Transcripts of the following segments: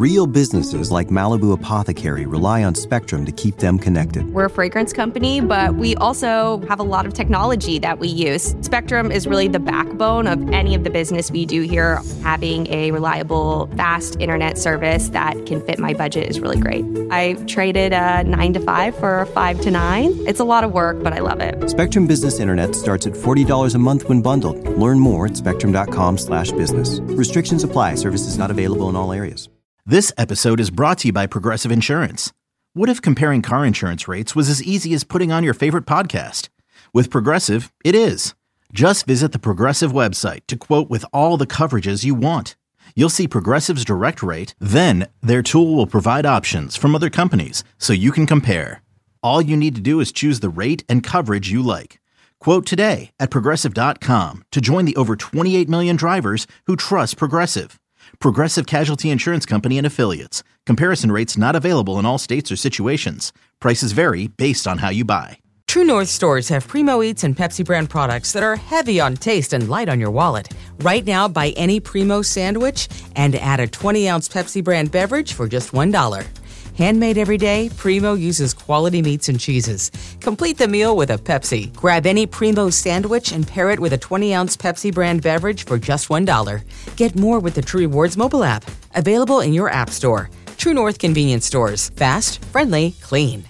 Real businesses like Malibu Apothecary rely on Spectrum to keep them connected. We're a fragrance company, but we also have a lot of technology that we use. Spectrum is really the backbone of any of the business we do here. Having a reliable, fast internet service that can fit my budget is really great. I traded a 9 to 5 for a 5 to 9. It's a lot of work, but I love it. Spectrum Business Internet starts at $40 a month when bundled. Learn more at spectrum.com/business. Restrictions apply. Services not available in all areas. This episode is brought to you by Progressive Insurance. What if comparing car insurance rates was as easy as putting on your favorite podcast? With Progressive, it is. Just visit the Progressive website to quote with all the coverages you want. You'll see Progressive's direct rate, then their tool will provide options from other companies so you can compare. All you need to do is choose the rate and coverage you like. Quote today at Progressive.com to join the over 28 million drivers who trust Progressive. Progressive Casualty Insurance Company and Affiliates. Comparison rates not available in all states or situations. Prices vary based on how you buy. True North stores have Primo Eats and Pepsi brand products that are heavy on taste and light on your wallet. Right now, buy any Primo sandwich and add a 20-ounce Pepsi brand beverage for just $1. Handmade every day, Primo uses quality meats and cheeses. Complete the meal with a Pepsi. Grab any Primo sandwich and pair it with a 20-ounce Pepsi brand beverage for just $1. Get more with the True Rewards mobile app. Available in your app store. True North convenience stores. Fast, friendly, clean.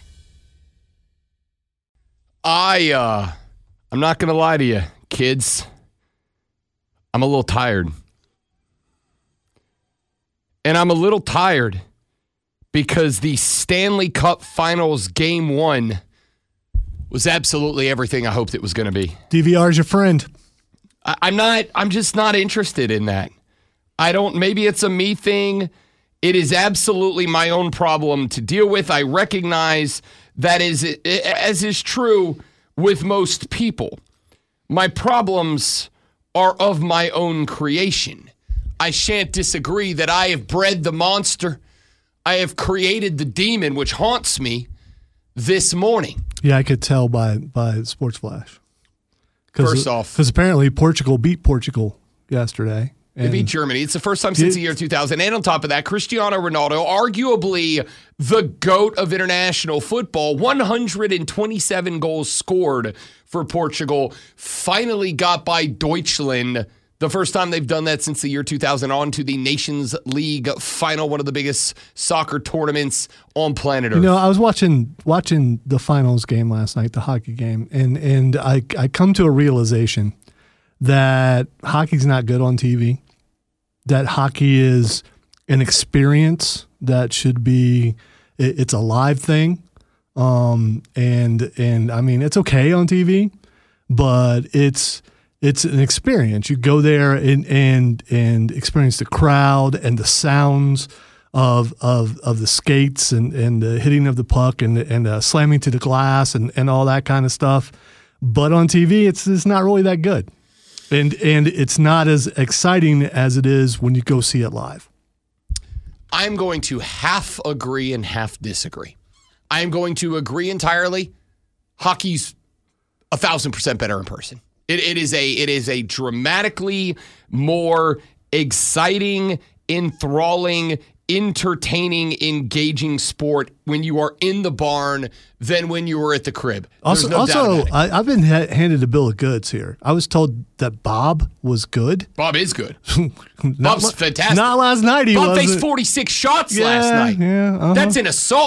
I'm not going to lie to you, kids. I'm a little tired. And I'm a little tired because the Stanley Cup Finals Game 1 was absolutely everything I hoped it was going to be. DVR is your friend. I'm just not interested in that. Maybe it's a me thing. It is absolutely my own problem to deal with. I recognize that as is true with most people. My problems are of my own creation. I shan't disagree that I have bred the monster. I have created the demon which haunts me this morning. Yeah, I could tell by Sports Flash. First off, because apparently Portugal beat Portugal yesterday. They beat Germany. It's the first time since the year 2000. And on top of that, Cristiano Ronaldo, arguably the GOAT of international football, 127 goals scored for Portugal, finally got by Deutschland. The first time they've done that since the year 2000, on to the Nations League final, one of the biggest soccer tournaments on planet Earth. You know, I was watching the finals game last night, the hockey game, and I come to a realization that hockey's not good on TV, that hockey is an experience that should be, it's a live thing. And I mean, it's okay on TV, but it's an experience. You go there and experience the crowd and the sounds of the skates and the hitting of the puck and slamming to the glass and all that kind of stuff. But on TV, it's not really that good. And it's not as exciting as it is when you go see it live. I'm going to half agree and half disagree. I'm going to agree entirely. Hockey's 1,000% better in person. It is a dramatically more exciting, enthralling, entertaining, engaging sport when you are in the barn than when you were at the crib. I've been handed a bill of goods here. I was told that Bob was good. Bob is good. Bob's fantastic. Not last night. Bob faced 46 shots last night. Yeah, That's an assault.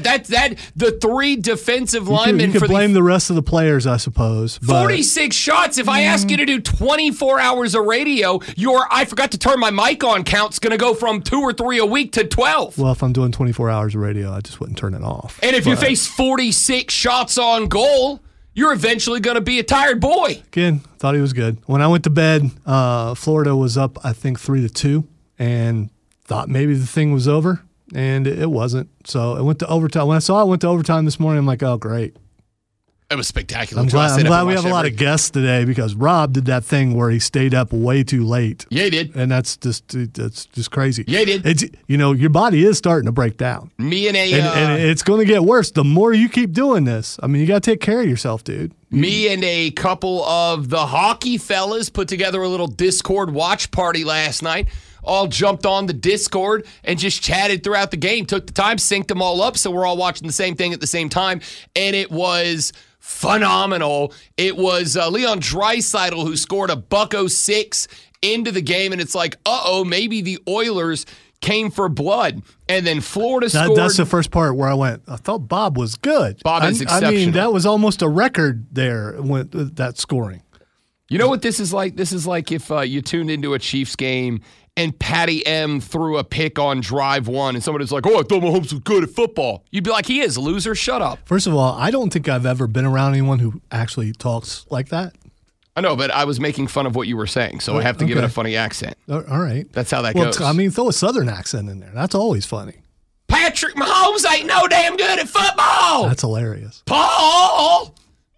The three defensive linemen. You could blame the rest of the players, I suppose. 46 shots. If I ask you to do 24 hours of radio, your I forgot to turn my mic on count's going to go from 2 or 3 a week to 12. Well, if I'm doing 24 hours of radio, I just wouldn't turn it off. And if you face 46 shots on goal, you're eventually going to be a tired boy. Again, thought he was good. When I went to bed, Florida was up, I think, 3-2, and thought maybe the thing was over, and it wasn't. So it went to overtime. When I saw it went to overtime this morning, I'm like, oh, great. It was spectacular. I'm glad we have a lot of guests today because Rob did that thing where he stayed up way too late. Yeah, he did. And that's just crazy. Yeah, he did. Your body is starting to break down. And it's going to get worse the more you keep doing this. I mean, you got to take care of yourself, dude. Me and a couple of the hockey fellas put together a little Discord watch party last night. all jumped on the Discord and just chatted throughout the game, took the time, synced them all up, so we're all watching the same thing at the same time, and it was phenomenal. It was Leon Draisaitl who scored a $106 into the game, and it's like, maybe the Oilers came for blood. And then Florida scored. That's the first part where I thought Bob was good. Bob is exceptional. I mean, that was almost a record there with that scoring. You know what this is like? This is like if you tuned into a Chiefs game and Patty M threw a pick on drive one and somebody's like, I thought Mahomes was good at football. You'd be like, he is, loser, shut up. First of all, I don't think I've ever been around anyone who actually talks like that. I know, but I was making fun of what you were saying, so I have to give it a funny accent. All right. That's how that goes. I mean, throw a Southern accent in there. That's always funny. Patrick Mahomes ain't no damn good at football. That's hilarious. Paul!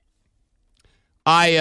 I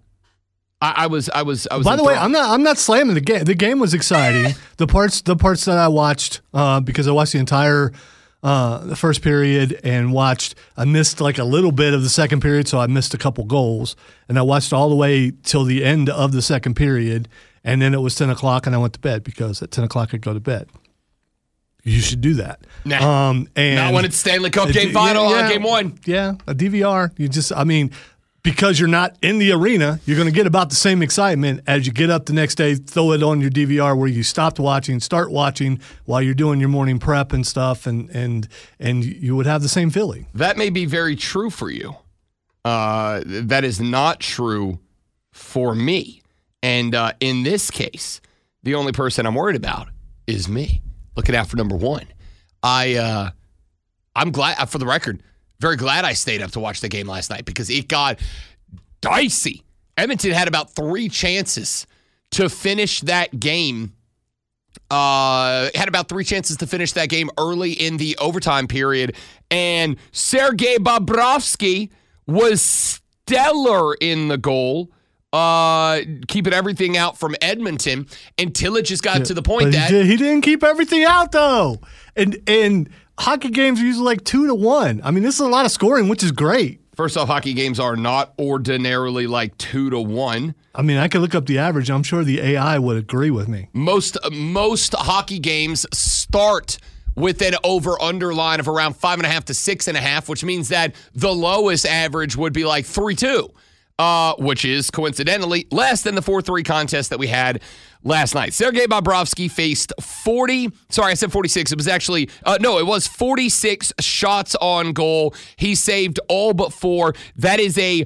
was. By the way, I'm not slamming the game. The game was exciting. The parts that I watched, because I watched the entire the first period and I missed like a little bit of the second period, so I missed a couple goals. And I watched all the way till the end of the second period, and then it was 10 o'clock, and I went to bed because at 10 o'clock I'd go to bed. You should do that. Nah, and not when it's Stanley Cup game final, game one. Yeah, a DVR. Because you're not in the arena, you're going to get about the same excitement as you get up the next day, throw it on your DVR where you stopped watching, start watching while you're doing your morning prep and stuff, and you would have the same feeling. That may be very true for you. That is not true for me. And in this case, the only person I'm worried about is me. Looking out for number one. I'm glad, for the record, very glad I stayed up to watch the game last night because it got dicey. Edmonton had about 3 chances to finish that game. Had about 3 chances to finish that game early in the overtime period. And Sergei Bobrovsky was stellar in the goal, keeping everything out from Edmonton until it just got to the point that he didn't keep everything out, though. And hockey games are usually like 2-1. I mean, this is a lot of scoring, which is great. First off, hockey games are not ordinarily like 2-1. I mean, I could look up the average. I'm sure the AI would agree with me. Most hockey games start with an over-under line of around 5.5 to 6.5, which means that the lowest average would be like 3-2, which is coincidentally less than the 4-3 contest that we had last night. Sergei Bobrovsky faced 46. It was actually, it was 46 shots on goal. He saved all but 4. That is a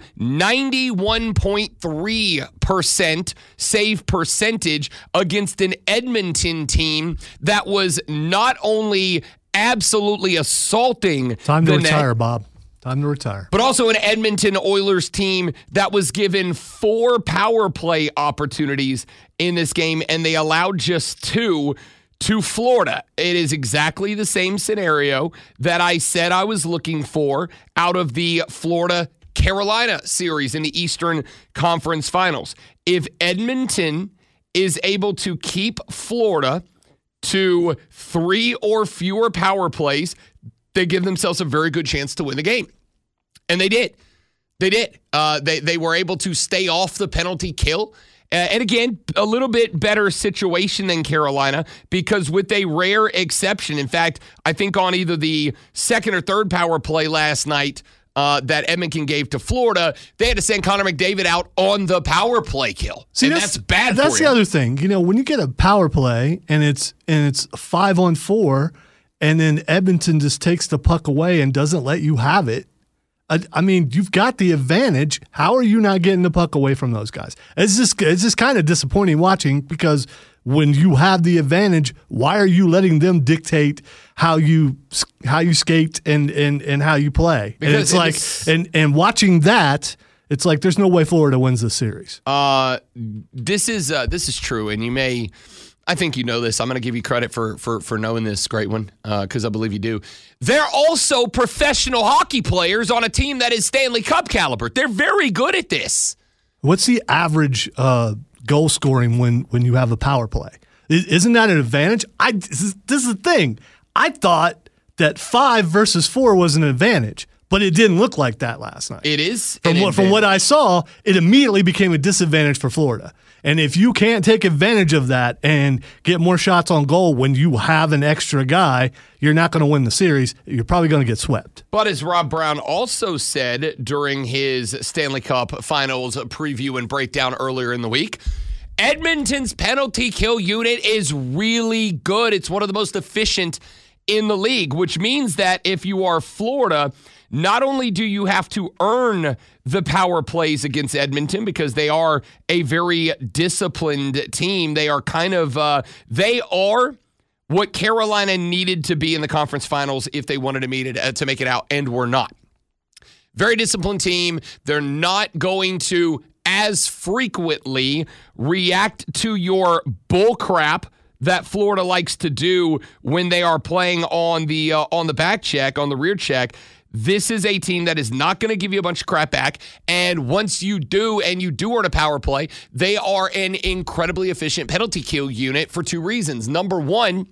91.3% save percentage against an Edmonton team that was not only absolutely assaulting Time to the retire, net, Bob. Time to retire. but also an Edmonton Oilers team that was given 4 power play opportunities in this game, and they allowed just 2 to Florida. It is exactly the same scenario that I said I was looking for out of the Florida-Carolina series in the Eastern Conference Finals. If Edmonton is able to keep Florida to 3 or fewer power plays, they give themselves a very good chance to win the game. And they did. They did. They were able to stay off the penalty kill. And again, a little bit better situation than Carolina because with a rare exception, in fact, I think on either the second or third power play last night that Edmonton gave to Florida, they had to send Connor McDavid out on the power play kill. See, and that's bad for you. That's the other thing. You know, when you get a power play and it's 5-on-4 and then Edmonton just takes the puck away and doesn't let you have it, I mean, you've got the advantage. How are you not getting the puck away from those guys? It's just kind of disappointing watching because when you have the advantage, why are you letting them dictate how you skate and how you play? Because and it's like and watching that, it's like there's no way Florida wins this series. This is true, and you may. I think you know this. I'm going to give you credit for knowing this, great one, because I believe you do. They're also professional hockey players on a team that is Stanley Cup caliber. They're very good at this. What's the average goal scoring when you have a power play? Isn't that an advantage? This is the thing. I thought that 5 versus 4 was an advantage, but it didn't look like that last night. It is. From what I saw, it immediately became a disadvantage for Florida. And if you can't take advantage of that and get more shots on goal when you have an extra guy, you're not going to win the series. You're probably going to get swept. But as Rob Brown also said during his Stanley Cup Finals preview and breakdown earlier in the week, Edmonton's penalty kill unit is really good. It's one of the most efficient in the league, which means that if you are Florida, not only do you have to earn the power plays against Edmonton because they are a very disciplined team. They are they are what Carolina needed to be in the conference finals if they wanted to make it out, and were not. Very disciplined team. They're not going to as frequently react to your bull crap that Florida likes to do when they are playing on the back check, on the rear check. This is a team that is not going to give you a bunch of crap back. And once you do, and you do earn a power play, they are an incredibly efficient penalty kill unit for two reasons. Number one,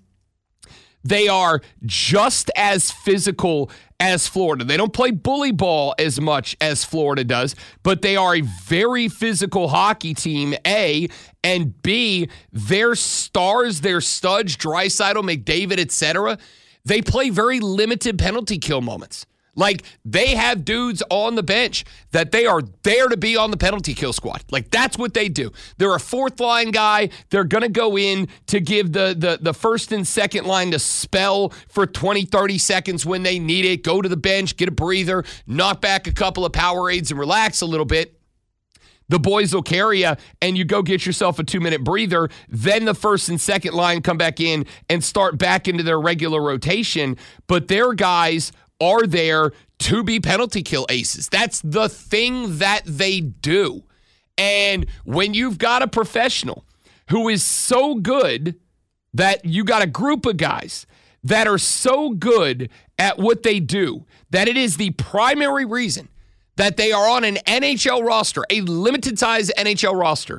they are just as physical as Florida. They don't play bully ball as much as Florida does, but they are a very physical hockey team, A, and B, their stars, their studs, Draisaitl, McDavid, etc., they play very limited penalty kill moments. Like, they have dudes on the bench that they are there to be on the penalty kill squad. Like, that's what they do. They're a fourth line guy. They're going to go in to give the first and second line to spell for 20, 30 seconds when they need it. Go to the bench, get a breather, knock back a couple of Powerades and relax a little bit. The boys will carry you, and you go get yourself a 2-minute breather. Then the first and second line come back in and start back into their regular rotation. But their guys are there to be penalty kill aces. That's the thing that they do. And when you've got a professional who is so good that you got a group of guys that are so good at what they do, that it is the primary reason that they are on an NHL roster, a limited size NHL roster,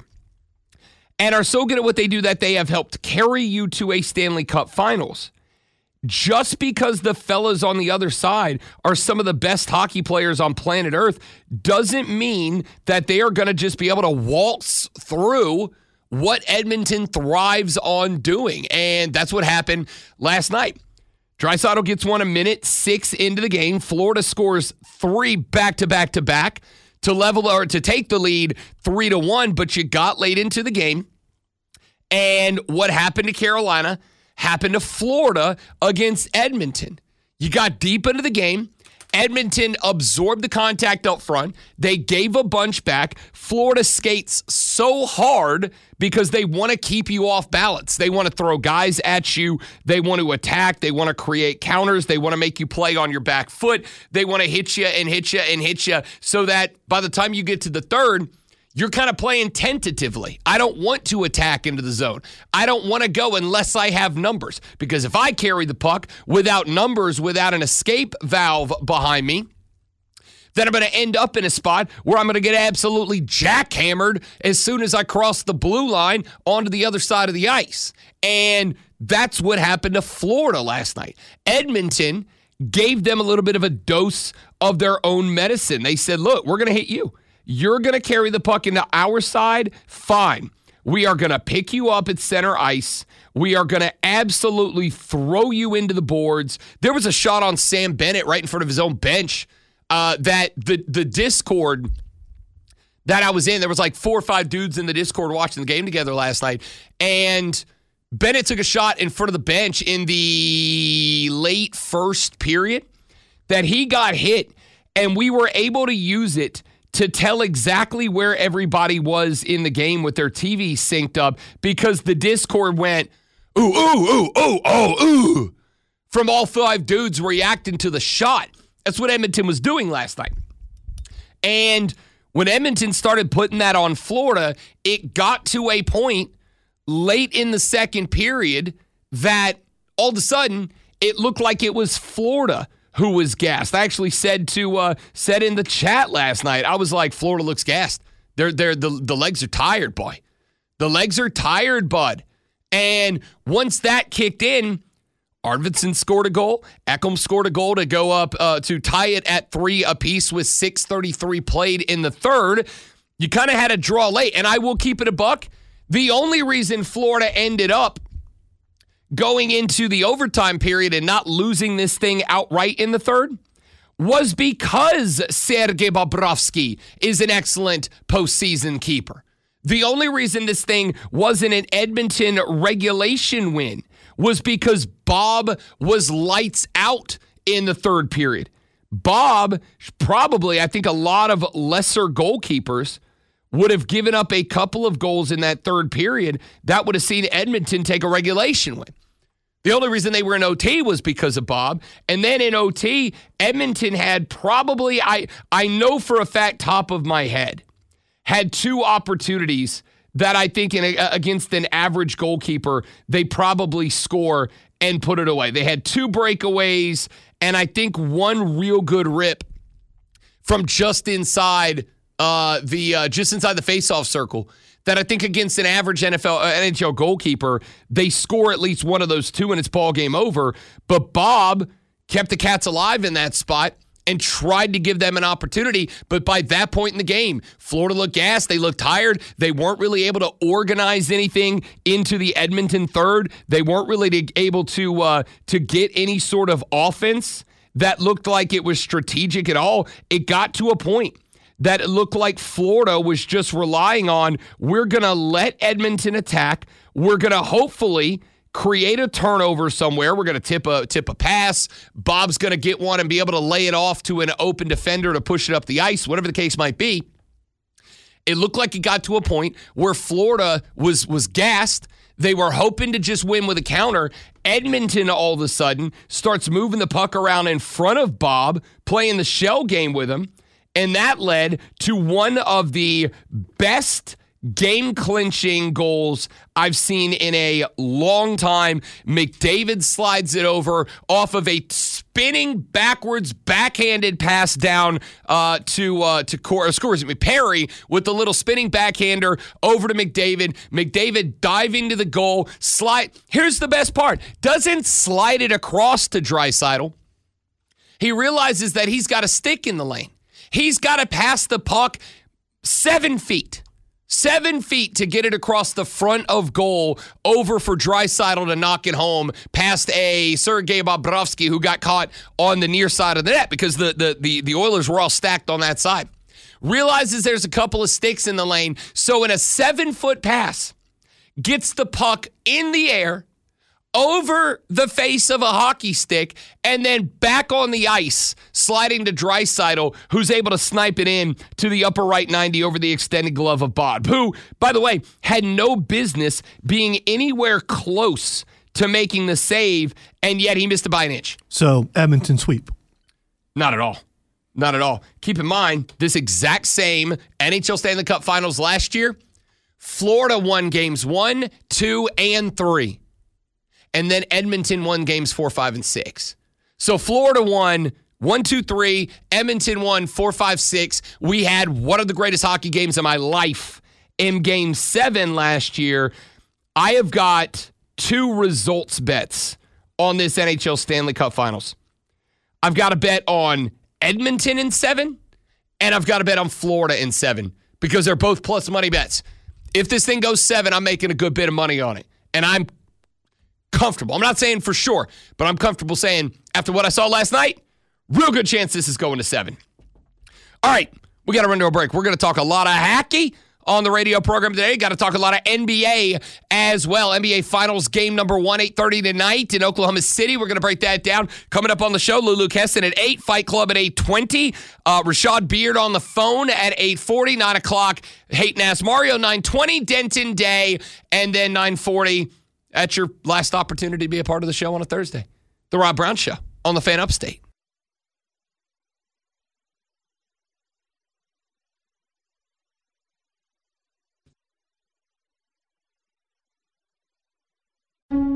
and are so good at what they do that they have helped carry you to a Stanley Cup Finals. Just because the fellas on the other side are some of the best hockey players on planet Earth doesn't mean that they are going to just be able to waltz through what Edmonton thrives on doing. And that's what happened last night. Draisaitl gets one a minute 6 into the game. Florida scores 3 back-to-back-to-back to level or to take the lead 3-1, but you got late into the game. And what happened to Carolina happened to Florida against Edmonton. You got deep into the game. Edmonton absorbed the contact up front. They gave a bunch back. Florida skates so hard because they want to keep you off balance. They want to throw guys at you. They want to attack. They want to create counters. They want to make you play on your back foot. They want to hit you and hit you and hit you so that by the time you get to the third, you're kind of playing tentatively. I don't want to attack into the zone. I don't want to go unless I have numbers. Because if I carry the puck without numbers, without an escape valve behind me, then I'm going to end up in a spot where I'm going to get absolutely jackhammered as soon as I cross the blue line onto the other side of the ice. And that's what happened to Florida last night. Edmonton gave them a little bit of a dose of their own medicine. They said, look, we're going to hit you. You're going to carry the puck into our side? Fine. We are going to pick you up at center ice. We are going to absolutely throw you into the boards. There was a shot on Sam Bennett right in front of his own bench that the Discord that I was in, there was like 4 or 5 dudes in the Discord watching the game together last night. And Bennett took a shot in front of the bench in the late first period that he got hit, and we were able to use it to tell exactly where everybody was in the game with their TV synced up because the Discord went, ooh, ooh, ooh, ooh, oh, ooh, from all 5 dudes reacting to the shot. That's what Edmonton was doing last night. And when Edmonton started putting that on Florida, it got to a point late in the second period that all of a sudden it looked like it was Florida who was gassed. I actually said in the chat last night, I was like, Florida looks gassed. The legs are tired, boy. The legs are tired, bud. And once that kicked in, Arvidsson scored a goal. Ekholm scored a goal to go up to tie it at 3 apiece with 6:33 played in the third. You kind of had a draw late, and I will keep it a buck. The only reason Florida ended up going into the overtime period and not losing this thing outright in the third was because Sergei Bobrovsky is an excellent postseason keeper. The only reason this thing wasn't an Edmonton regulation win was because Bob was lights out in the third period. Bob, probably, I think a lot of lesser goalkeepers would have given up a couple of goals in that third period. That would have seen Edmonton take a regulation win. The only reason they were in OT was because of Bob. And then in OT, Edmonton had probably, I know for a fact, top of my head, had two opportunities that I think against an average goalkeeper, they probably score and put it away. They had two breakaways and I think one real good rip from just inside the faceoff circle that I think against an average NHL goalkeeper, they score at least one of those two and it's ball game over. But Bob kept the Cats alive in that spot and tried to give them an opportunity. But by that point in the game, Florida looked gassed. They looked tired. They weren't really able to organize anything into the Edmonton third. They weren't really able to get any sort of offense that looked like it was strategic at all. It got to a point that it looked like Florida was just relying on, we're going to let Edmonton attack. We're going to hopefully create a turnover somewhere. We're going to tip a pass. Bob's going to get one and be able to lay it off to an open defender to push it up the ice, whatever the case might be. It looked like it got to a point where Florida was gassed. They were hoping to just win with a counter. Edmonton all of a sudden starts moving the puck around in front of Bob, playing the shell game with him. And that led to one of the best game-clinching goals I've seen in a long time. McDavid slides it over off of a spinning backwards backhanded pass down to Perry with the little spinning backhander over to McDavid. McDavid diving to the goal. Here's the best part. Doesn't slide it across to Draisaitl. He realizes that he's got a stick in the lane. He's got to pass the puck 7 feet. 7 feet to get it across the front of goal over for Draisaitl to knock it home past a Sergei Bobrovsky who got caught on the near side of the net because the Oilers were all stacked on that side. Realizes there's a couple of sticks in the lane, so in a 7-foot pass, gets the puck in the air, over the face of a hockey stick, and then back on the ice, sliding to Draisaitl, who's able to snipe it in to the upper right 90 over the extended glove of Bob, who, by the way, had no business being anywhere close to making the save, and yet he missed it by an inch. So, Edmonton sweep. Not at all. Not at all. Keep in mind, this exact same NHL Stanley Cup Finals last year, Florida won games 1, 2, and 3. And then Edmonton won games 4, 5, and 6. So Florida won 1, 2, 3. Edmonton won 4, 5, 6. We had one of the greatest hockey games of my life in Game 7 last year. I have got 2 results bets on this NHL Stanley Cup Finals. I've got a bet on Edmonton in 7, and I've got a bet on Florida in 7 because they're both plus money bets. If this thing goes 7, I'm making a good bit of money on it. And I'm comfortable. I'm not saying for sure, but I'm comfortable saying after what I saw last night, real good chance this is going to 7. All right, we got to run to a break. We're going to talk a lot of hockey on the radio program today. Got to talk a lot of NBA as well. NBA Finals game number 1, 8:30 tonight in Oklahoma City. We're going to break that down. Coming up on the show, Lulu Keston at 8, Fight Club at 8:20, Rashad Beard on the phone at 8:40, 9 o'clock, Hayden Ask Mario, 9:20, Denton Day, and then 9:40. That's your last opportunity to be a part of the show on a Thursday. The Rob Brown Show on the Fan Upstate.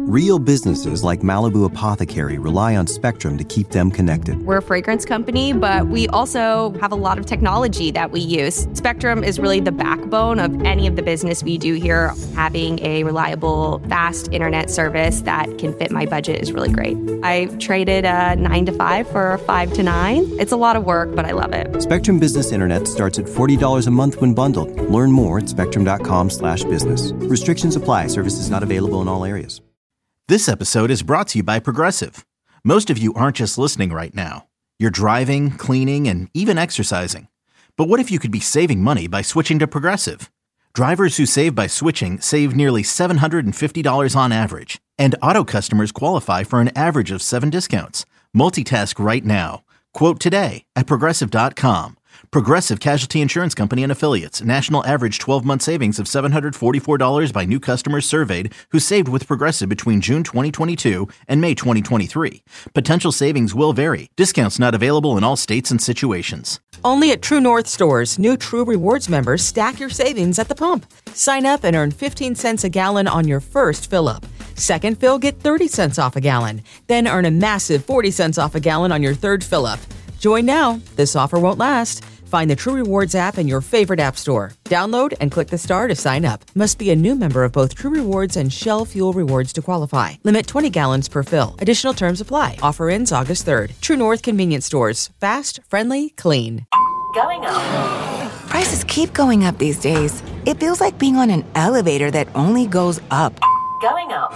Real businesses like Malibu Apothecary rely on Spectrum to keep them connected. We're a fragrance company, but we also have a lot of technology that we use. Spectrum is really the backbone of any of the business we do here. Having a reliable, fast internet service that can fit my budget is really great. I traded a 9 to 5 for a 5 to 9. It's a lot of work, but I love it. Spectrum Business Internet starts at $40 a month when bundled. Learn more at spectrum.com/business. Restrictions apply. Services not available in all areas. This episode is brought to you by Progressive. Most of you aren't just listening right now. You're driving, cleaning, and even exercising. But what if you could be saving money by switching to Progressive? Drivers who save by switching save nearly $750 on average. And auto customers qualify for an average of 7 discounts. Multitask right now. Quote today at Progressive.com. Progressive Casualty Insurance Company and Affiliates. National average 12-month savings of $744 by new customers surveyed who saved with Progressive between June 2022 and May 2023. Potential savings will vary. Discounts not available in all states and situations. Only at True North stores, new True Rewards members stack your savings at the pump. Sign up and earn 15 cents a gallon on your first fill-up. Second fill, get 30 cents off a gallon. Then earn a massive 40 cents off a gallon on your third fill-up. Join now. This offer won't last. Find the True Rewards app in your favorite app store. Download and click the star to sign up. Must be a new member of both True Rewards and Shell Fuel Rewards to qualify. Limit 20 gallons per fill. Additional terms apply. Offer ends August 3rd. True North Convenience Stores. Fast, friendly, clean. Going up. Prices keep going up these days. It feels like being on an elevator that only goes up. Going up.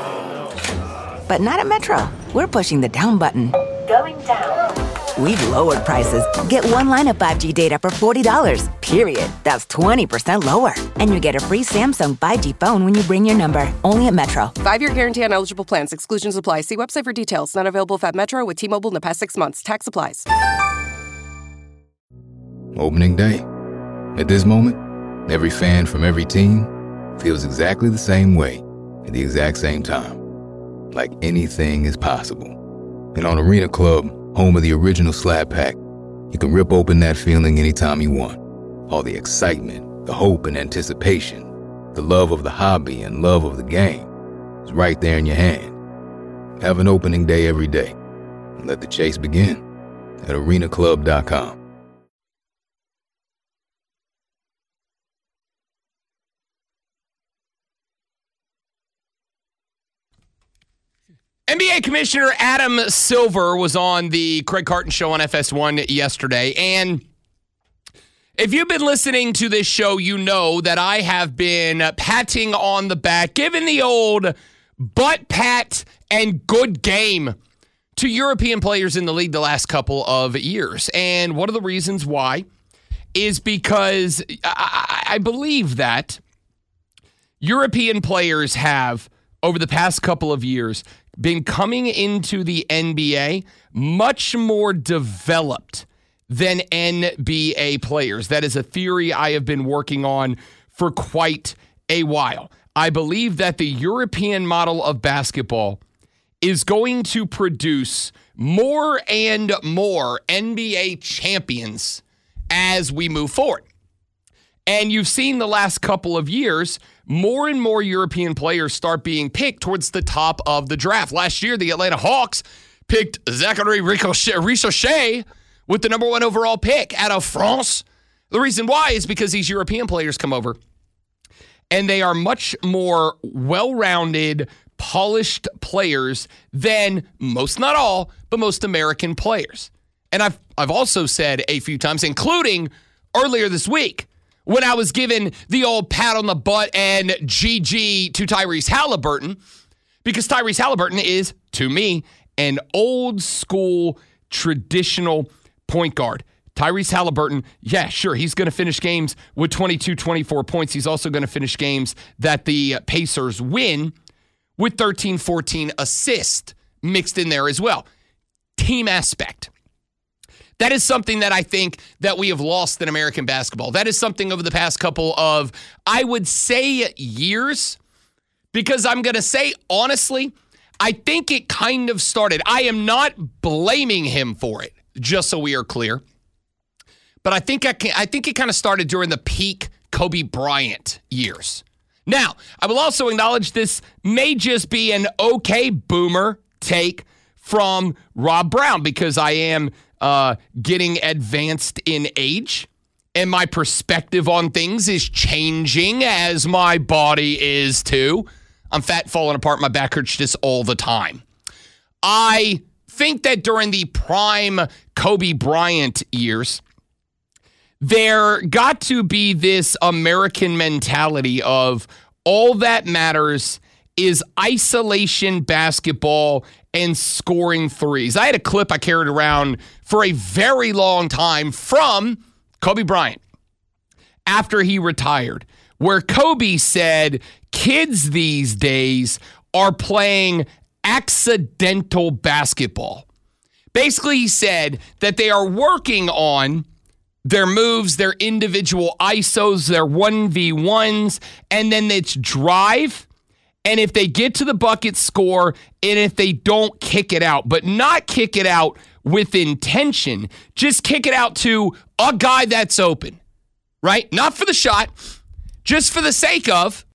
But not at Metro. We're pushing the down button. Going down. We've lowered prices. Get one line of 5G data for $40, period. That's 20% lower. And you get a free Samsung 5G phone when you bring your number. Only at Metro. 5-year guarantee on eligible plans. Exclusions apply. See website for details. Not available at Metro with T-Mobile in the past 6 months. Tax applies. Opening day. At this moment, every fan from every team feels exactly the same way at the exact same time. Like anything is possible. And on Arena Club, home of the original Slab Pack, you can rip open that feeling anytime you want. All the excitement, the hope and anticipation, the love of the hobby and love of the game is right there in your hand. Have an opening day every day. And let the chase begin at arenaclub.com. NBA Commissioner Adam Silver was on the Craig Carton Show on FS1 yesterday. And if you've been listening to this show, you know that I have been patting on the back, giving the old butt pat and good game to European players in the league the last couple of years. And one of the reasons why is because I believe that European players have, over the past couple of years, been coming into the NBA much more developed than NBA players. That is a theory I have been working on for quite a while. I believe that the European model of basketball is going to produce more and more NBA champions as we move forward. And you've seen the last couple of years, more and more European players start being picked towards the top of the draft. Last year, the Atlanta Hawks picked Zachary Ricochet with the number 1 overall pick out of France. The reason why is because these European players come over and they are much more well-rounded, polished players than most, not all, but most American players. And I've also said a few times, including earlier this week, when I was given the old pat on the butt and GG to Tyrese Halliburton, because Tyrese Halliburton is, to me, an old school traditional point guard. Tyrese Halliburton, yeah, sure, he's going to finish games with 22, 24 points. He's also going to finish games that the Pacers win with 13, 14 assists mixed in there as well. Team aspect. That is something that I think that we have lost in American basketball. That is something over the past couple of, I would say, years, because I'm going to say, honestly, I think it kind of started. I am not blaming him for it, just so we are clear. But I think it kind of started during the peak Kobe Bryant years. Now, I will also acknowledge this may just be an okay boomer take from Rob Brown because I am getting advanced in age and my perspective on things is changing as my body is too. I'm fat, falling apart, my back hurts just all the time. I think that during the prime Kobe Bryant years, there got to be this American mentality of all that matters is isolation basketball and scoring threes. I had a clip I carried around for a very long time from Kobe Bryant after he retired, where Kobe said kids these days are playing accidental basketball. Basically, he said that they are working on their moves, their individual ISOs, their 1v1s, and then it's drive. And if they get to the bucket, score, and if they don't, kick it out. But not kick it out with intention. Just kick it out to a guy that's open, right? Not for the shot, just for the sake of,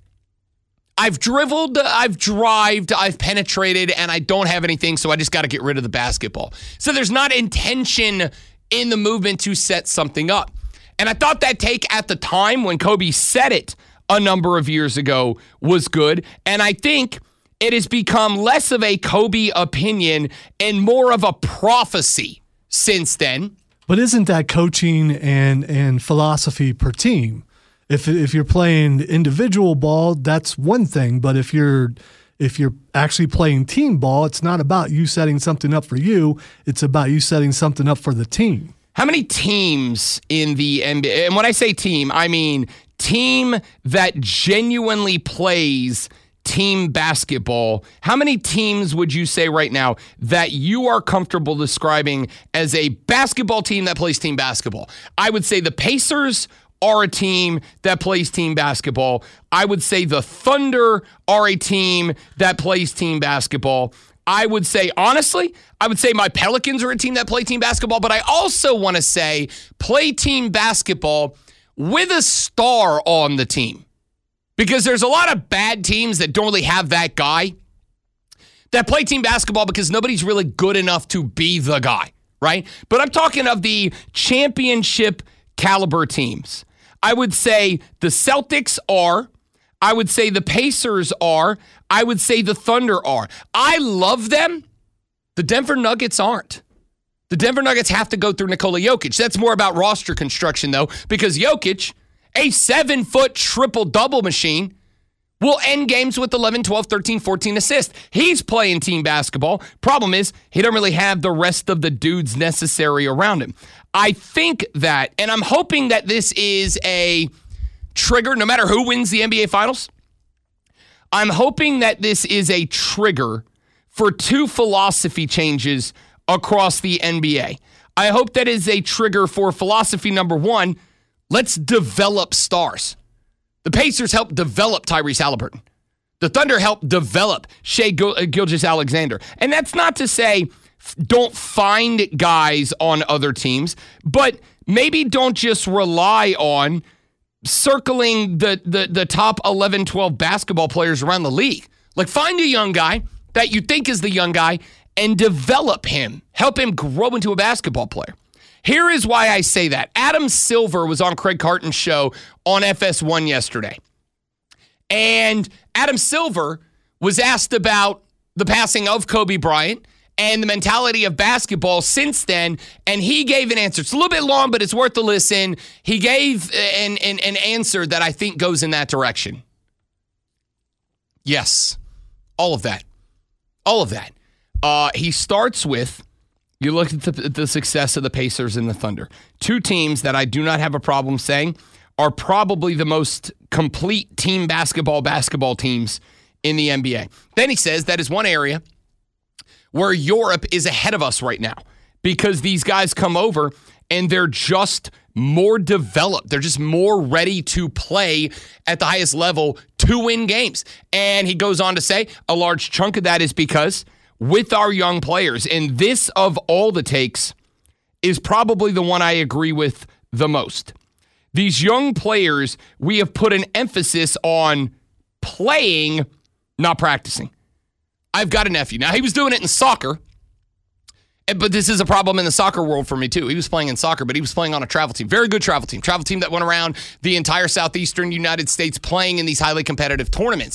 I've dribbled, I've drived, I've penetrated, and I don't have anything, so I just got to get rid of the basketball. So there's not intention in the movement to set something up. And I thought that take at the time when Kobe said it a number of years ago was good. And I think it has become less of a Kobe opinion and more of a prophecy since then. But isn't that coaching and philosophy per team? If you're playing individual ball, that's one thing. But if you're actually playing team ball, it's not about you setting something up for you. It's about you setting something up for the team. How many teams in the NBA, and when I say team, I mean team that genuinely plays team basketball, how many teams would you say right now that you are comfortable describing as a basketball team that plays team basketball? I would say the Pacers are a team that plays team basketball. I would say the Thunder are a team that plays team basketball. I would say, honestly, I would say my Pelicans are a team that play team basketball, but I also want to say play team basketball with a star on the team. Because there's a lot of bad teams that don't really have that guy that play team basketball because nobody's really good enough to be the guy, right? But I'm talking of the championship caliber teams. I would say the Celtics are. I would say the Pacers are. I would say the Thunder are. I love them. The Denver Nuggets aren't. The Denver Nuggets have to go through Nikola Jokic. That's more about roster construction, though, because Jokic, a 7-foot triple-double machine, will end games with 11, 12, 13, 14 assists. He's playing team basketball. Problem is, he don't really have the rest of the dudes necessary around him. I think that, and I'm hoping that this is a trigger, no matter who wins the NBA Finals, I'm hoping that this is a trigger for two philosophy changes across the NBA. I hope that is a trigger for philosophy number one. Let's develop stars. The Pacers helped develop Tyrese Halliburton. The Thunder helped develop Shai Gilgeous-Alexander. And that's not to say don't find guys on other teams, but maybe don't just rely on circling the top 11, 12 basketball players around the league. Like, find a young guy that you think is the young guy and develop him. Help him grow into a basketball player. Here is why I say that. Adam Silver was on Craig Carton's show on FS1 yesterday. And Adam Silver was asked about the passing of Kobe Bryant and the mentality of basketball since then, and he gave an answer. It's a little bit long, but it's worth a listen. He gave an answer that I think goes in that direction. Yes, all of that. All of that. He starts with, you look at the success of the Pacers and the Thunder. Two teams that I do not have a problem saying are probably the most complete team basketball teams in the NBA. Then he says that is one area where Europe is ahead of us right now because these guys come over and they're just more developed. They're just more ready to play at the highest level to win games. And he goes on to say a large chunk of that is because with our young players, and this of all the takes is probably the one I agree with the most. These young players, we have put an emphasis on playing, not practicing. I've got a nephew. Now, he was doing it in soccer, but this is a problem in the soccer world for me, too. He was playing in soccer, but he was playing on a travel team. Very good travel team that went around the entire southeastern United States playing in these highly competitive tournaments.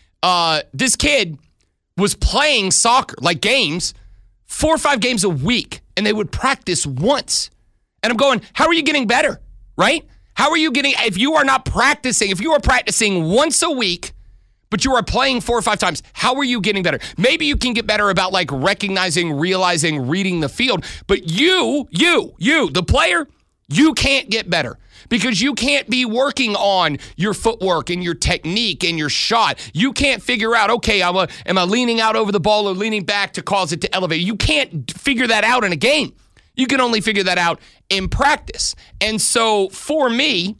This kid was playing soccer, like games, 4 or 5 games a week, and they would practice once. And I'm going, how are you getting better, right? How are you getting, if you are practicing once a week, but you are playing 4 or 5 times, how are you getting better? Maybe you can get better about like recognizing, realizing, reading the field, but you, the player, you can't get better because you can't be working on your footwork and your technique and your shot. You can't figure out, okay, am I leaning out over the ball or leaning back to cause it to elevate? You can't figure that out in a game. You can only figure that out in practice. And so for me,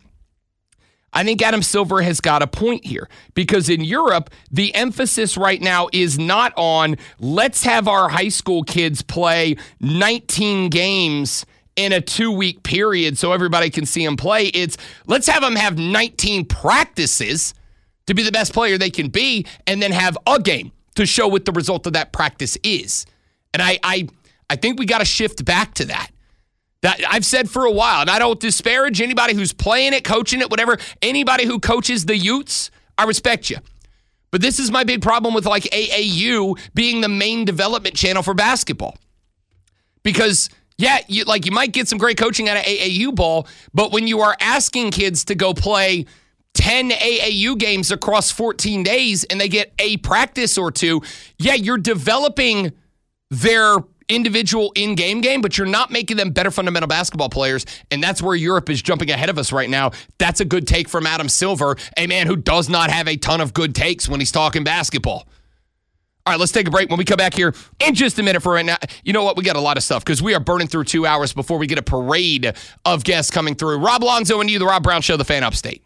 I think Adam Silver has got a point here because in Europe, the emphasis right now is not on let's have our high school kids play 19 games in a 2-week period so everybody can see them play. It's let's have them have 19 practices to be the best player they can be and then have a game to show what the result of that practice is. And I think we got to shift back to that. That I've said for a while, and I don't disparage anybody who's playing it, coaching it, whatever. Anybody who coaches the Utes, I respect you. But this is my big problem with like AAU being the main development channel for basketball. Because, yeah, you might get some great coaching out of AAU ball, but when you are asking kids to go play 10 AAU games across 14 days and they get a practice or two, yeah, you're developing their individual in-game game, but you're not making them better fundamental basketball players, and that's where Europe is jumping ahead of us right now. That's a good take from Adam Silver, a man who does not have a ton of good takes when he's talking basketball. All right, let's take a break. When we come back here in just a minute for right now, you know what? We got a lot of stuff because we are burning through 2 hours before we get a parade of guests coming through. Rob Alonzo and you, The Rob Brown Show, the Fan Upstate.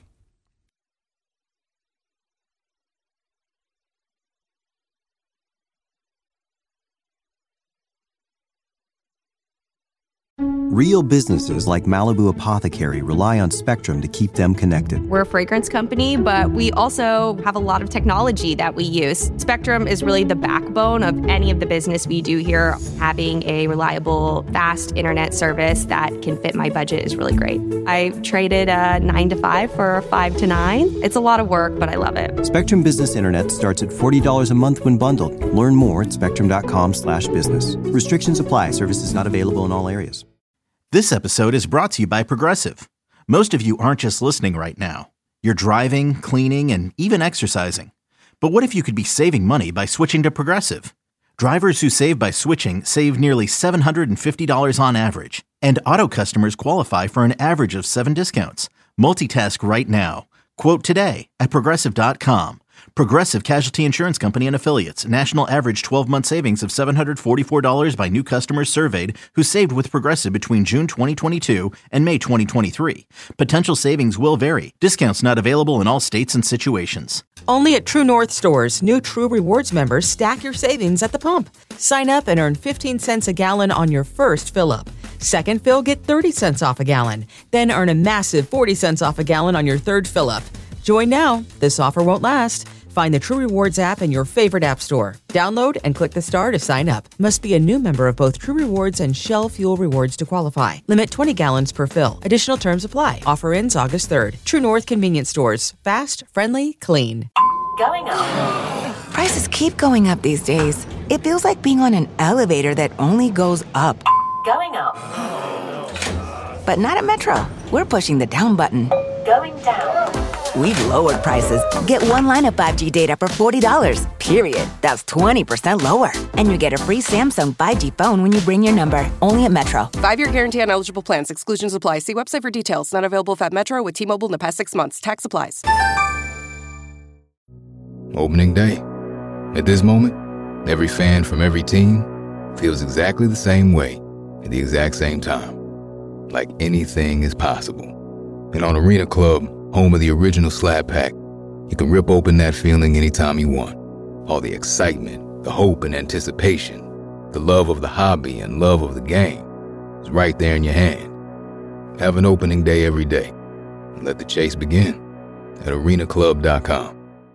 Real businesses like Malibu Apothecary rely on Spectrum to keep them connected. We're a fragrance company, but we also have a lot of technology that we use. Spectrum is really the backbone of any of the business we do here. Having a reliable, fast internet service that can fit my budget is really great. I traded a 9 to 5 for a 5 to 9. It's a lot of work, but I love it. Spectrum Business Internet starts at $40 a month when bundled. Learn more at spectrum.com/business. Restrictions apply. Services not available in all areas. This episode is brought to you by Progressive. Most of you aren't just listening right now. You're driving, cleaning, and even exercising. But what if you could be saving money by switching to Progressive? Drivers who save by switching save nearly $750 on average. And auto customers qualify for an average of 7 discounts. Multitask right now. Quote today at Progressive.com. Progressive Casualty Insurance Company and Affiliates. National average 12-month savings of $744 by new customers surveyed who saved with Progressive between June 2022 and May 2023. Potential savings will vary. Discounts not available in all states and situations. Only at True North stores, new True Rewards members stack your savings at the pump. Sign up and earn 15 cents a gallon on your first fill-up. Second fill, get 30 cents off a gallon. Then earn a massive 40 cents off a gallon on your third fill-up. Join now. This offer won't last. Find the True Rewards app in your favorite app store. Download and click the star to sign up. Must be a new member of both True Rewards and Shell Fuel Rewards to qualify. Limit 20 gallons per fill. Additional terms apply. Offer ends August 3rd. True North Convenience Stores. Fast, friendly, clean. Going up. Prices keep going up these days. It feels like being on an elevator that only goes up. Going up. But not at Metro. We're pushing the down button. Going down. We've lowered prices. Get one line of 5G data for $40, period. That's 20% lower. And you get a free Samsung 5G phone when you bring your number. Only at Metro. 5-year guarantee on eligible plans. Exclusions apply. See website for details. Not available at Metro with T-Mobile in the past 6 months. Tax applies. Opening day. At this moment, every fan from every team feels exactly the same way at the exact same time. Like anything is possible. And on Arena Club, home of the original Slab Pack, you can rip open that feeling anytime you want. All the excitement, the hope and anticipation, the love of the hobby and love of the game is right there in your hand. Have an opening day every day. and let the chase begin at arenaclub.com.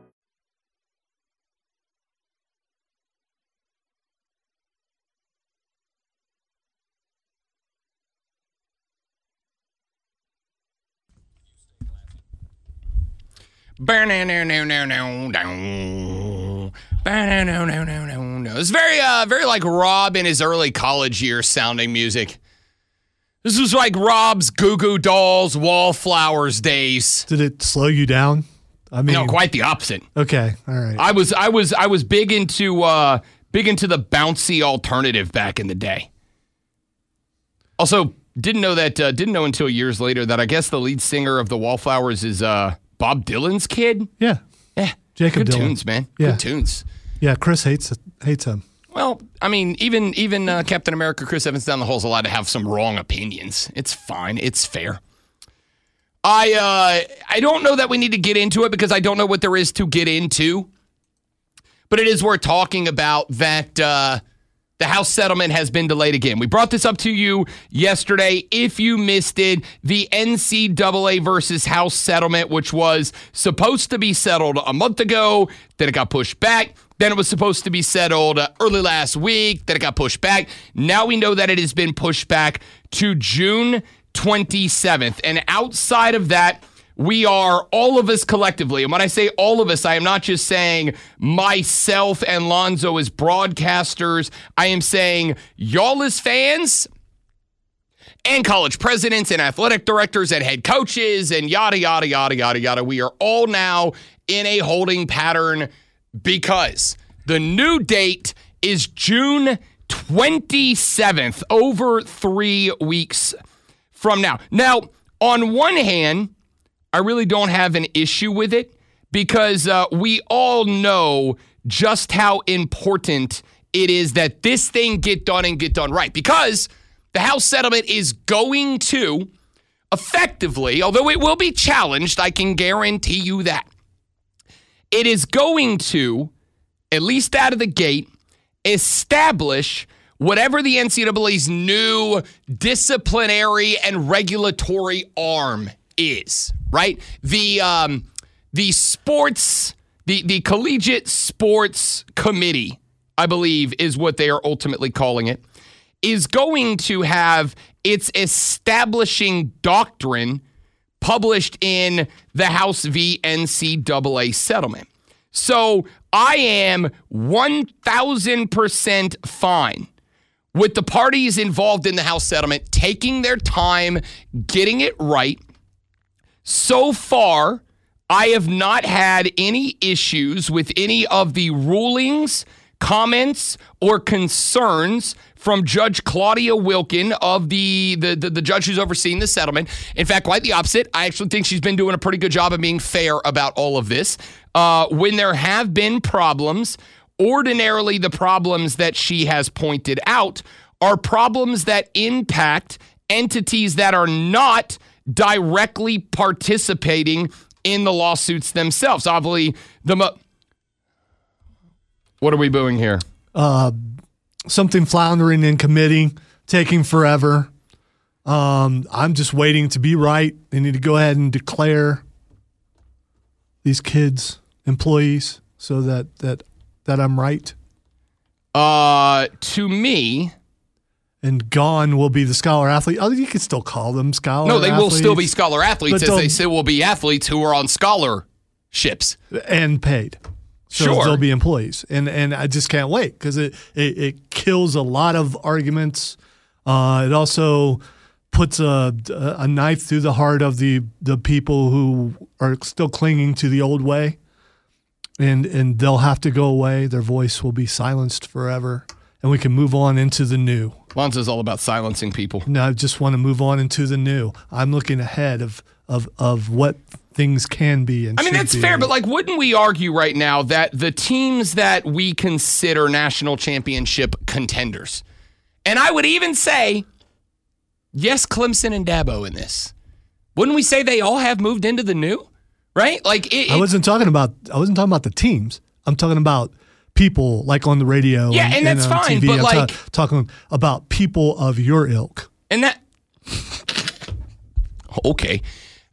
It's very like Rob in his early college years sounding music. This was like Rob's Goo Goo Dolls, Wallflowers days. Did it slow you down? I mean, no, quite the opposite. Okay, all right. I was big into the bouncy alternative back in the day. Also, didn't know until years later that I guess the lead singer of the Wallflowers is Bob Dylan's kid. Yeah. Jacob Good Dylan. tunes, man. Yeah. Good tunes. Yeah, Chris hates him. Well, I mean, even Captain America, Chris Evans down the hall is allowed to have some wrong opinions. It's fine. It's fair. I don't know that we need to get into it because I don't know what there is to get into. But it is worth talking about that the House settlement has been delayed again. We brought this up to you yesterday. If you missed it, the NCAA versus House settlement, which was supposed to be settled a month ago, then it got pushed back. Then it was supposed to be settled early last week. Then it got pushed back. Now we know that it has been pushed back to June 27th. And outside of that, we are, all of us collectively, and when I say all of us, I am not just saying myself and Lonzo as broadcasters. I am saying y'all as fans and college presidents and athletic directors and head coaches and yada, yada, yada, yada, yada. We are all now in a holding pattern because the new date is June 27th, over 3 weeks from now. Now, on one hand, I really don't have an issue with it because we all know just how important it is that this thing get done and get done right. Because the House settlement is going to effectively, although it will be challenged, I can guarantee you that, it is going to, at least out of the gate, establish whatever the NCAA's new disciplinary and regulatory arm is, right? The Collegiate Sports Committee, I believe is what they are ultimately calling it, is going to have its establishing doctrine published in the House v. NCAA settlement. So I am 1,000% fine with the parties involved in the House settlement taking their time, getting it right. So far, I have not had any issues with any of the rulings, comments, or concerns from Judge Claudia Wilkin of the judge who's overseeing the settlement. In fact, quite the opposite. I actually think she's been doing a pretty good job of being fair about all of this. When there have been problems, ordinarily the problems that she has pointed out are problems that impact entities that are not directly participating in the lawsuits themselves. Obviously, what are we booing here? Something floundering in committee, taking forever. I'm just waiting to be right. They need to go ahead and declare these kids employees so that I'm right. To me, and gone will be the scholar athlete. Oh, you can still call them scholar athletes. No, they will still be scholar athletes, as they still will be athletes who are on scholarships. And paid. So sure. They'll be employees. And I just can't wait because it kills a lot of arguments. It also puts a knife through the heart of the people who are still clinging to the old way. And they'll have to go away. Their voice will be silenced forever. And we can move on into the new. Lonzo's all about silencing people. No, I just want to move on into the new. I'm looking ahead of what things can be and I mean, should that's be. fair, but like, wouldn't we argue right now that the teams that we consider national championship contenders, and I would even say, yes, Clemson and Dabo in this, wouldn't we say they all have moved into the new? Right? Like I wasn't talking about the teams. I'm talking about people like on the radio. Yeah, and that's fine. TV. But I'm talking about people of your ilk. And that okay.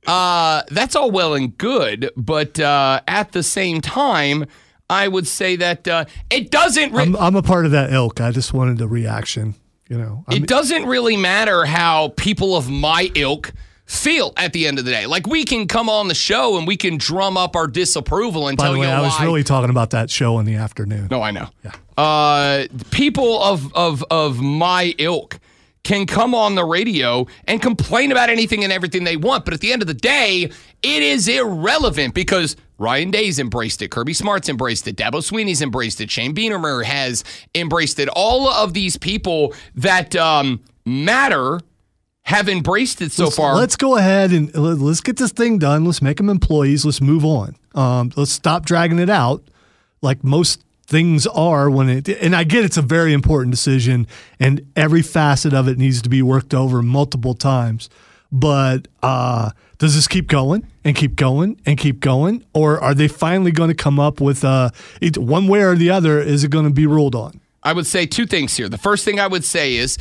That's all well and good, but at the same time, I would say that it doesn't. I'm a part of that ilk. I just wanted the reaction. It doesn't really matter how people of my ilk feel at the end of the day. Like, we can come on the show and we can drum up our disapproval and tell you why. I was really talking about that show in the afternoon. No, I know. Yeah. People of my ilk can come on the radio and complain about anything and everything they want, but at the end of the day, it is irrelevant because Ryan Day's embraced it, Kirby Smart's embraced it, Dabo Sweeney's embraced it, Shane Beamer has embraced it. All of these people that matter have embraced it so far. Let's go ahead and let's get this thing done. Let's make them employees. Let's move on. Let's stop dragging it out like most things are and I get it's a very important decision and every facet of it needs to be worked over multiple times. But does this keep going and keep going and keep going? Or are they finally going to come up with one way or the other? Is it going to be ruled on? I would say two things here. The first thing I would say is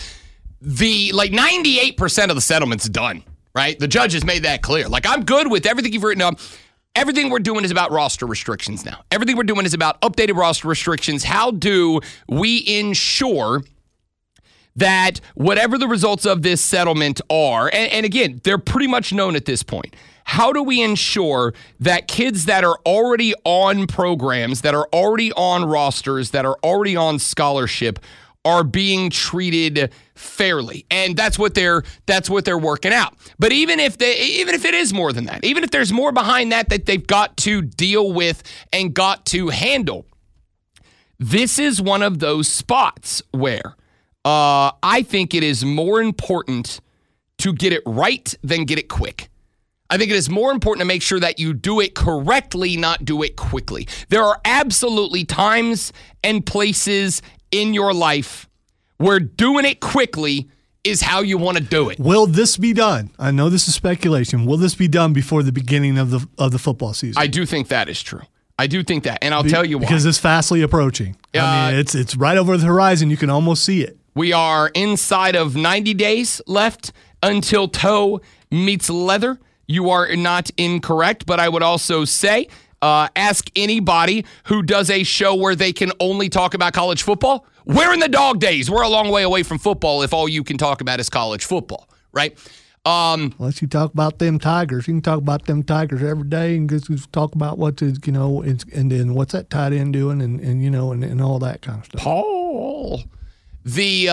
98% of the settlement's done, right? The judge has made that clear. Like, I'm good with everything you've written up. Everything we're doing is about roster restrictions now. Everything we're doing is about updated roster restrictions. How do we ensure that whatever the results of this settlement are, and again, they're pretty much known at this point, how do we ensure that kids that are already on programs, that are already on rosters, that are already on scholarship are being treated fairly? And that's what they're working out. But even if it is more than that, even if there's more behind that they've got to deal with and got to handle, this is one of those spots where I think it is more important to get it right than get it quick. I think it is more important to make sure that you do it correctly, not do it quickly. There are absolutely times and places in your life where doing it quickly is how you want to do it. Will this be done? I know this is speculation. Will this be done before the beginning of the football season? I do think that is true. I do think that, and I'll tell you why. Because it's fastly approaching. I mean, it's right over the horizon. You can almost see it. We are inside of 90 days left until toe meets leather. You are not incorrect, but I would also say, ask anybody who does a show where they can only talk about college football. We're in the dog days. We're a long way away from football if all you can talk about is college football, right? Unless you talk about them Tigers. You can talk about them Tigers every day and just talk about what is, and then what's that tight end doing and all that kind of stuff. Paul, the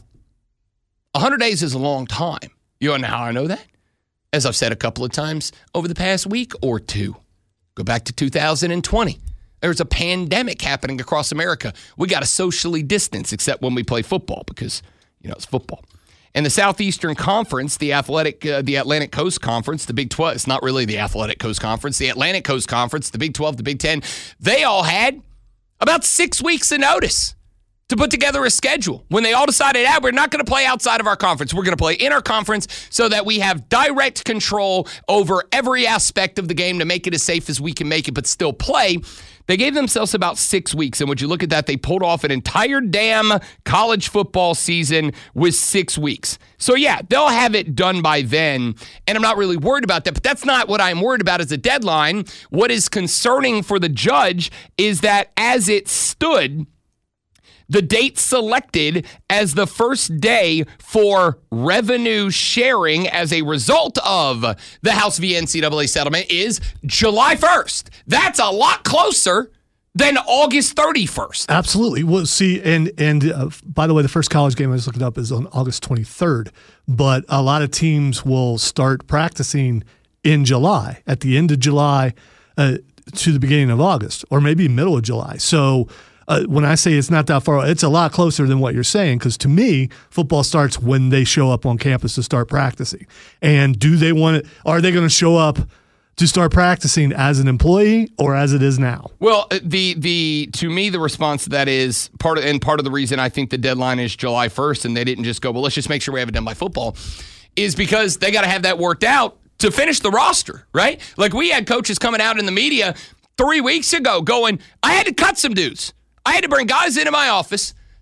100 days is a long time. You know how I know that? As I've said a couple of times over the past week or two. Go back to 2020. There's a pandemic happening across America. We got to socially distance, except when we play football because, it's football. And the Southeastern Conference, the Atlantic Coast Conference, the Big 12, it's not really the Athletic Coast Conference, the Atlantic Coast Conference, the Big 12, the Big 10, they all had about 6 weeks of notice to put together a schedule when they all decided, we're not going to play outside of our conference. We're going to play in our conference so that we have direct control over every aspect of the game to make it as safe as we can make it, but still play. They gave themselves about 6 weeks, and would you look at that, they pulled off an entire damn college football season with 6 weeks. So, yeah, they'll have it done by then, and I'm not really worried about that, but that's not what I'm worried about as a deadline. What is concerning for the judge is that as it stood, the date selected as the first day for revenue sharing as a result of the House v. NCAA settlement is July 1st. That's a lot closer than August 31st. Absolutely. Well, see, and by the way, the first college game I was looking up is on August 23rd, but a lot of teams will start practicing in July, at the end of July to the beginning of August, or maybe middle of July. So when I say it's not that far, it's a lot closer than what you're saying, because to me, football starts when they show up on campus to start practicing. And do they want it? Are they going to show up to start practicing as an employee or as it is now? Well, to me, the response to that is part of the reason I think the deadline is July 1st, and they didn't just go, well, let's just make sure we have it done by football, is because they got to have that worked out to finish the roster, right? Like, we had coaches coming out in the media 3 weeks ago going, I had to cut some dudes. I had to bring guys into my office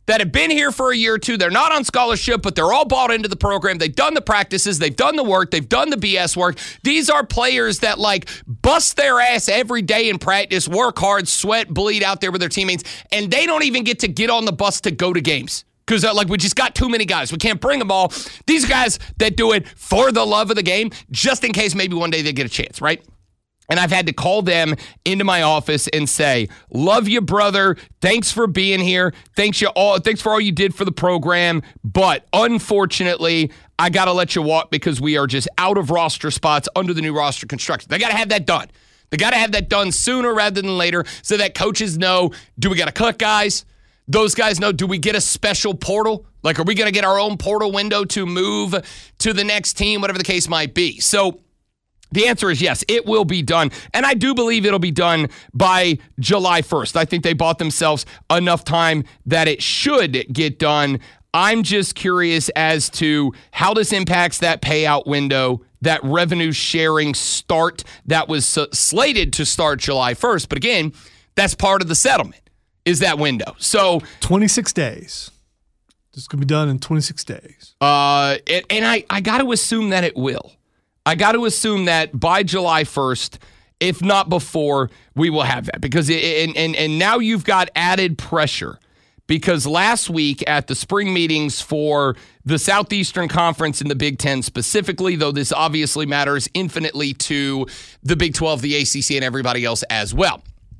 that have been here for a year or two. They're not on scholarship, but they're all bought into the program. They've done the practices. They've done the work. They've done the BS work. These are players that, like, bust their ass every day in practice, work hard, sweat, bleed out there with their teammates, and they don't even get to get on the bus to go to games because, we just got too many guys. We can't bring them all. These guys that do it for the love of the game, just in case maybe one day they get a chance, right? And I've had to call them into my office and say, love you, brother. Thanks for being here. Thanks for all you did for the program. But unfortunately, I got to let you walk because we are just out of roster spots under the new roster construction. They got to have that done. They got to have that done sooner rather than later so that coaches know, do we got to cut guys? Those guys know, do we get a special portal? Like, are we going to get our own portal window to move to the next team, whatever the case might be? So, the answer is yes, it will be done. And I do believe it'll be done by July 1st. I think they bought themselves enough time that it should get done. I'm just curious as to how this impacts that payout window, that revenue sharing start that was slated to start July 1st. But again, that's part of the settlement, is that window. So 26 days. This could be done in 26 days. And I got to assume that it will. I got to assume that by July 1st, if not before, we will have that. Because and now you've got added pressure. Because last week at the spring meetings for the Southeastern Conference and the Big Ten specifically, though this obviously matters infinitely to the Big 12, the ACC, and everybody else as well.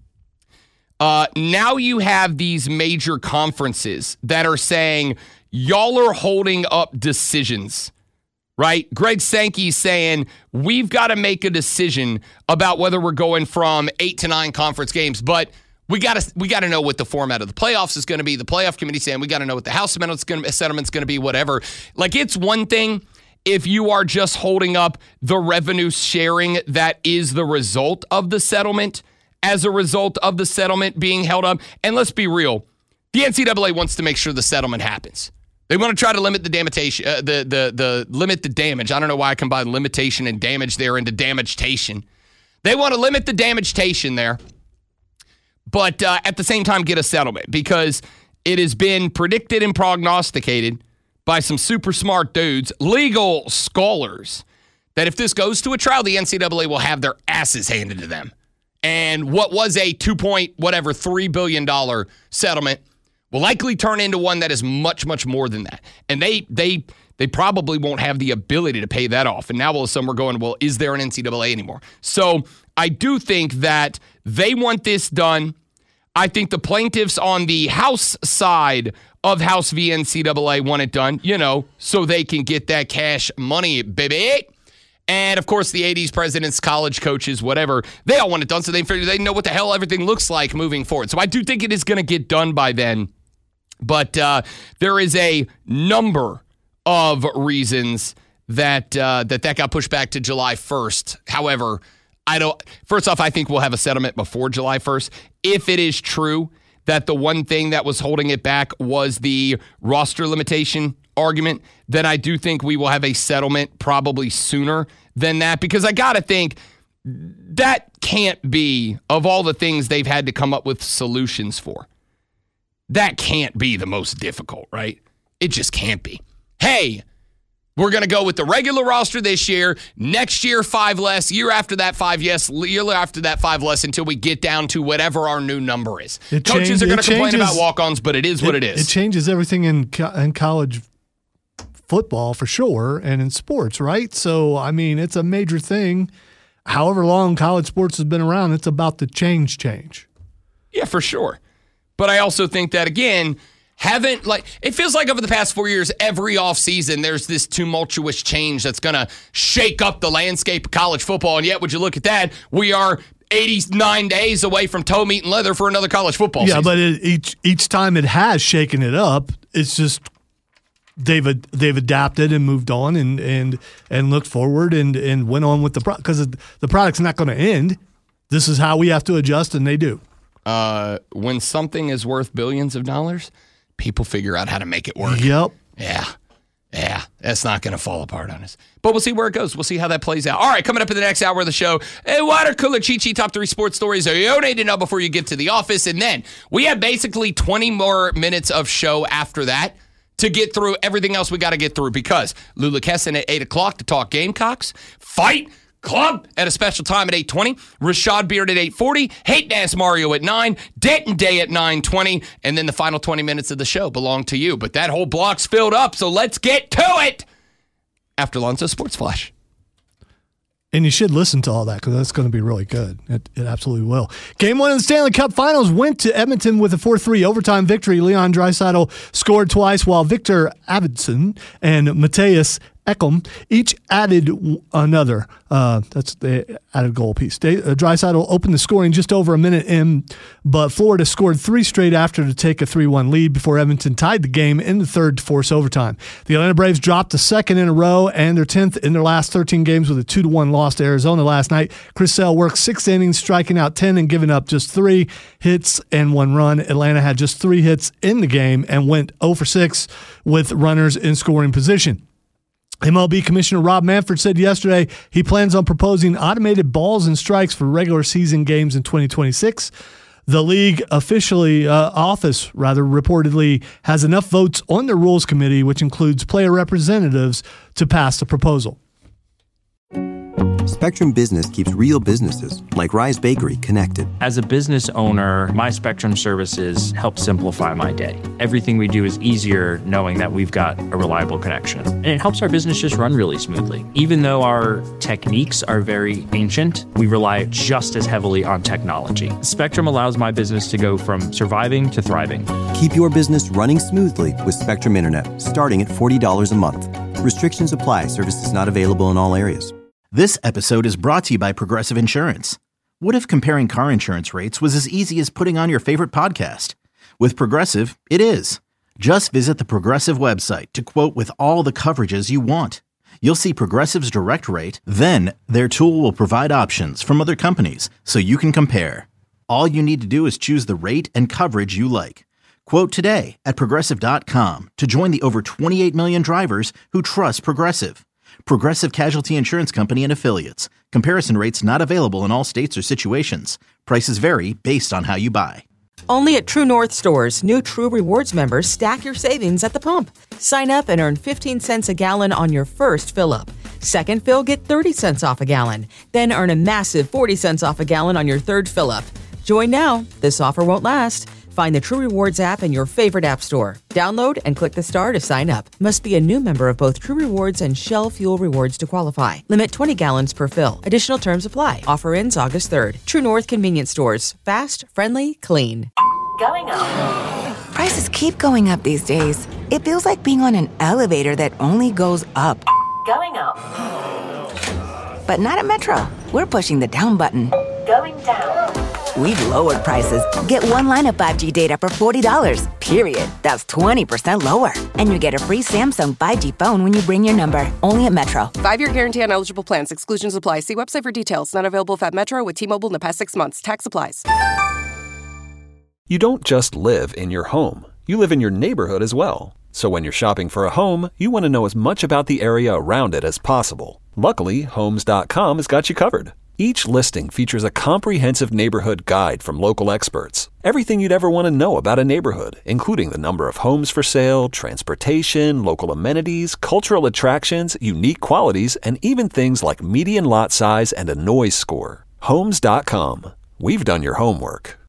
Now you have these major conferences that are saying, y'all are holding up decisions. Right? Greg Sankey's saying, we've got to make a decision about whether we're going from 8 to 9 conference games, but we got to know what the format of the playoffs is going to be. The playoff committee saying we got to know what the House settlement's going to be, whatever. Like, it's one thing if you are just holding up the revenue sharing that is the result of the settlement as a result of the settlement being held up. And let's be real, the NCAA wants to make sure the settlement happens. They want to try to limit the limit the damage. I don't know why I combine limitation and damage there into damagetation. They want to limit the damagetation there, but at the same time get a settlement because it has been predicted and prognosticated by some super smart dudes, legal scholars, that if this goes to a trial, the NCAA will have their asses handed to them. And what was a $3 billion settlement will likely turn into one that is much, much more than that. And they probably won't have the ability to pay that off. And now all of a sudden we're going, well, is there an NCAA anymore? So I do think that they want this done. I think the plaintiffs on the House side of House v. NCAA want it done, so they can get that cash money, baby. And, of course, the 80s presidents, college coaches, whatever, they all want it done so they know what the hell everything looks like moving forward. So I do think it is going to get done by then. But there is a number of reasons that got pushed back to July 1st. However, first off, I think we'll have a settlement before July 1st. If it is true that the one thing that was holding it back was the roster limitation argument, then I do think we will have a settlement probably sooner than that, because I got to think that can't be, of all the things they've had to come up with solutions for, that can't be the most difficult, right? It just can't be. Hey, we're going to go with the regular roster this year. Next year, 5 less. Year after that, 5 yes. Year after that, 5 less until we get down to whatever our new number is. Coaches are going to complain about walk-ons, but it is what it is. It changes everything in college football for sure and in sports, right? So, I mean, it's a major thing. However long college sports has been around, it's about to change. Yeah, for sure. But I also think that, again, it feels like over the past 4 years, every offseason, there's this tumultuous change that's going to shake up the landscape of college football. And yet, would you look at that, we are 89 days away from toe, meat, and leather for another college football season. Yeah, but each time it has shaken it up, it's just they've adapted and moved on and looked forward and went on with the product, because the product's not going to end. This is how we have to adjust, and they do. When something is worth billions of dollars, people figure out how to make it work. Yep. Yeah. That's not going to fall apart on us. But we'll see where it goes. We'll see how that plays out. All right, coming up in the next hour of the show, a water cooler cheat top 3 sports stories that you need to know before you get to the office. And then we have basically 20 more minutes of show after that to get through everything else we got to get through, because Lula Kesson at 8 o'clock to talk Gamecocks. Fight Club at a special time at 8:20. Rashad Beard at 8:40. Hate Dance Mario at 9. Denton Day at 9:20. And then the final 20 minutes of the show belong to you. But that whole block's filled up, so let's get to it after Lonzo Sports Flash. And you should listen to all that because that's going to be really good. It absolutely will. Game 1 of the Stanley Cup Finals went to Edmonton with a 4-3 overtime victory. Leon Draisaitl scored twice, while Victor Arvidsson and Matthias Ekholm each added another. That's the added goal piece. Draisaitl opened the scoring just over a minute in, but Florida scored 3 straight after to take a 3-1 lead before Edmonton tied the game in the third to force overtime. The Atlanta Braves dropped the second in a row and their 10th in their last 13 games with a 2-1 loss to Arizona last night. Chris Sale worked 6 innings, striking out 10 and giving up just 3 hits and 1 run. Atlanta had just 3 hits in the game and went 0 for 6 with runners in scoring position. MLB Commissioner Rob Manfred said yesterday he plans on proposing automated balls and strikes for regular season games in 2026. The league office reportedly has enough votes on the rules committee, which includes player representatives, to pass the proposal. Spectrum Business keeps real businesses, like Rise Bakery, connected. As a business owner, my Spectrum services help simplify my day. Everything we do is easier knowing that we've got a reliable connection. And it helps our business just run really smoothly. Even though our techniques are very ancient, we rely just as heavily on technology. Spectrum allows my business to go from surviving to thriving. Keep your business running smoothly with Spectrum Internet, starting at $40 a month. Restrictions apply. Services not available in all areas. This episode is brought to you by Progressive Insurance. What if comparing car insurance rates was as easy as putting on your favorite podcast? With Progressive, it is. Just visit the Progressive website to quote with all the coverages you want. You'll see Progressive's direct rate, then their tool will provide options from other companies so you can compare. All you need to do is choose the rate and coverage you like. Quote today at Progressive.com to join the over 28 million drivers who trust Progressive. Progressive Casualty Insurance Company and Affiliates. Comparison rates not available in all states or situations. Prices vary based on how you buy. Only at True North stores, new True Rewards members stack your savings at the pump. Sign up and earn 15 cents a gallon on your first fill-up. Second fill, get 30 cents off a gallon. Then earn a massive 40 cents off a gallon on your third fill-up. Join now. This offer won't last. Find the True Rewards app in your favorite app store. Download and click the star to sign up. Must be a new member of both True Rewards and Shell Fuel Rewards to qualify. Limit 20 gallons per fill. Additional terms apply. Offer ends August 3rd. True North Convenience Stores. Fast, friendly, clean. Going up. Prices keep going up these days. It feels like being on an elevator that only goes up. Going up. But not at Metro. We're pushing the down button. Going down. We've lowered prices. Get one line of 5G data for $40, period. That's 20% lower. And you get a free Samsung 5G phone when you bring your number. Only at Metro. 5-year guarantee on eligible plans. Exclusions apply. See website for details. Not available if at Metro with T-Mobile in the past 6 months. Tax applies. You don't just live in your home. You live in your neighborhood as well. So when you're shopping for a home, you want to know as much about the area around it as possible. Luckily, Homes.com has got you covered. Each listing features a comprehensive neighborhood guide from local experts. Everything you'd ever want to know about a neighborhood, including the number of homes for sale, transportation, local amenities, cultural attractions, unique qualities, and even things like median lot size and a noise score. Homes.com. We've done your homework.